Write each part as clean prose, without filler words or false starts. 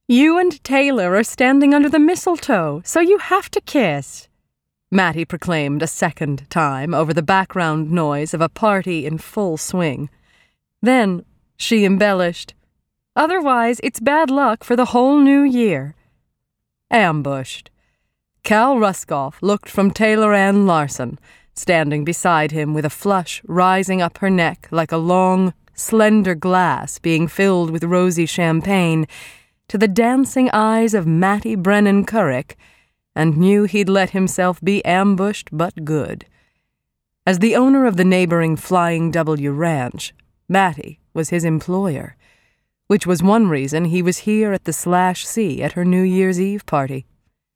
You and Taylor are standing under the mistletoe, so you have to kiss, Mattie proclaimed a second time over the background noise of a party in full swing. Then she embellished, "Otherwise, it's bad luck for the whole new year." Ambushed. Cal Ruskoff looked from Taylor Ann Larson, standing beside him with a flush rising up her neck like a long, slender glass being filled with rosy champagne, to the dancing eyes of Mattie Brennan Currick, and knew he'd let himself be ambushed but good. As the owner of the neighboring Flying W Ranch, Mattie was his employer, which was one reason he was here at the /C at her New Year's Eve party.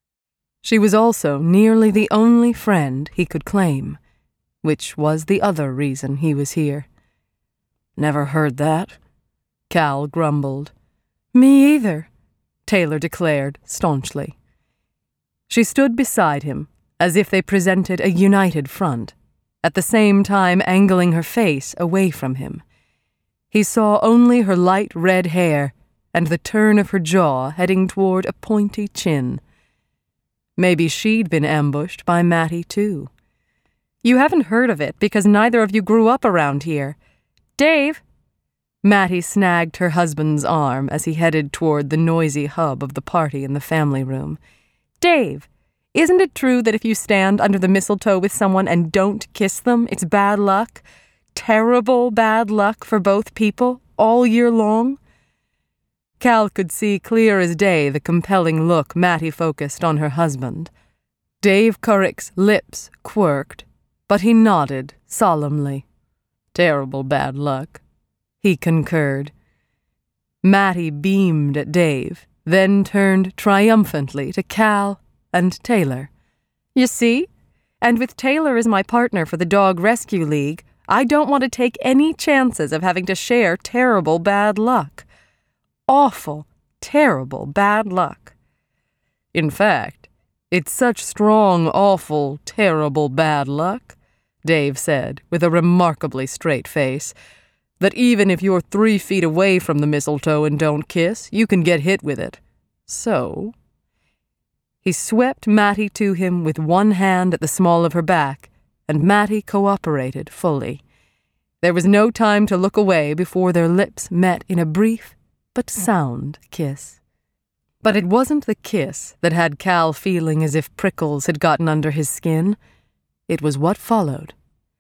She was also nearly the only friend he could claim, which was the other reason he was here. "Never heard that," Cal grumbled. "Me either," Taylor declared staunchly. She stood beside him, as if they presented a united front, at the same time angling her face away from him. He saw only her light red hair and the turn of her jaw heading toward a pointy chin. Maybe she'd been ambushed by Mattie, too. "You haven't heard of it because neither of you grew up around here. Dave!" Mattie snagged her husband's arm as he headed toward the noisy hub of the party in the family room. "Dave, isn't it true that if you stand under the mistletoe with someone and don't kiss them, it's bad luck? Terrible bad luck for both people all year long?" Cal could see clear as day the compelling look Mattie focused on her husband. Dave Currick's lips quirked, but he nodded solemnly. "Terrible bad luck," he concurred. Mattie beamed at Dave, then turned triumphantly to Cal and Taylor. "You see? And with Taylor as my partner for the Dog Rescue League, I don't want to take any chances of having to share terrible bad luck. Awful, terrible bad luck. In fact, it's such strong, awful, terrible bad luck," Dave said with a remarkably straight face, "that even if you're 3 feet away from the mistletoe and don't kiss, you can get hit with it. So..." He swept Mattie to him with one hand at the small of her back, and Mattie cooperated fully. There was no time to look away before their lips met in a brief but sound kiss. But it wasn't the kiss that had Cal feeling as if prickles had gotten under his skin. It was what followed.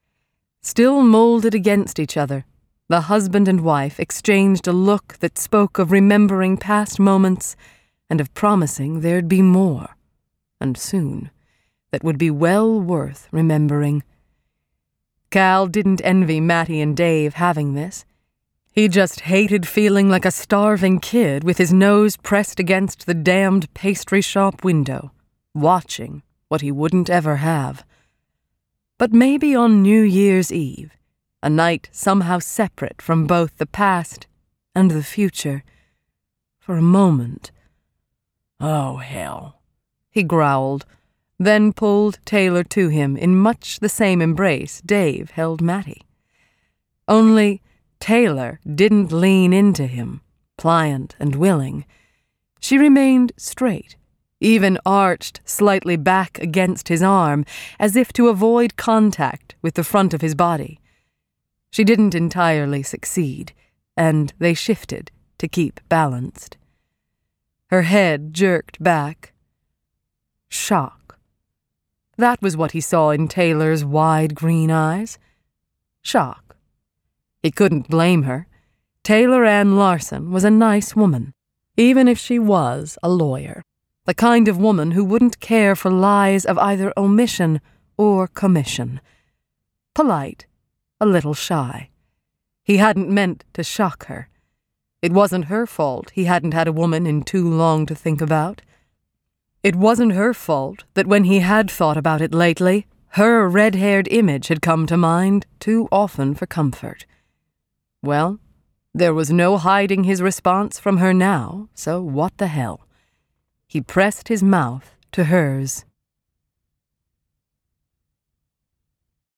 Still molded against each other, the husband and wife exchanged a look that spoke of remembering past moments and of promising there'd be more, and soon, that would be well worth remembering. Cal didn't envy Mattie and Dave having this. He just hated feeling like a starving kid with his nose pressed against the damned pastry shop window, watching what he wouldn't ever have. But maybe on New Year's Eve, a night somehow separate from both the past and the future, for a moment. "Oh, hell," he growled, then pulled Taylor to him in much the same embrace Dave held Mattie. Only Taylor didn't lean into him, pliant and willing. She remained straight, even arched slightly back against his arm, as if to avoid contact with the front of his body. She didn't entirely succeed, and they shifted to keep balanced. Her head jerked back. Shock. That was what he saw in Taylor's wide green eyes. Shock. He couldn't blame her. Taylor Ann Larson was a nice woman, even if she was a lawyer. The kind of woman who wouldn't care for lies of either omission or commission. Polite, a little shy. He hadn't meant to shock her. It wasn't her fault he hadn't had a woman in too long to think about. It wasn't her fault that when he had thought about it lately, her red-haired image had come to mind too often for comfort. Well, there was no hiding his response from her now, so what the hell? He pressed his mouth to hers.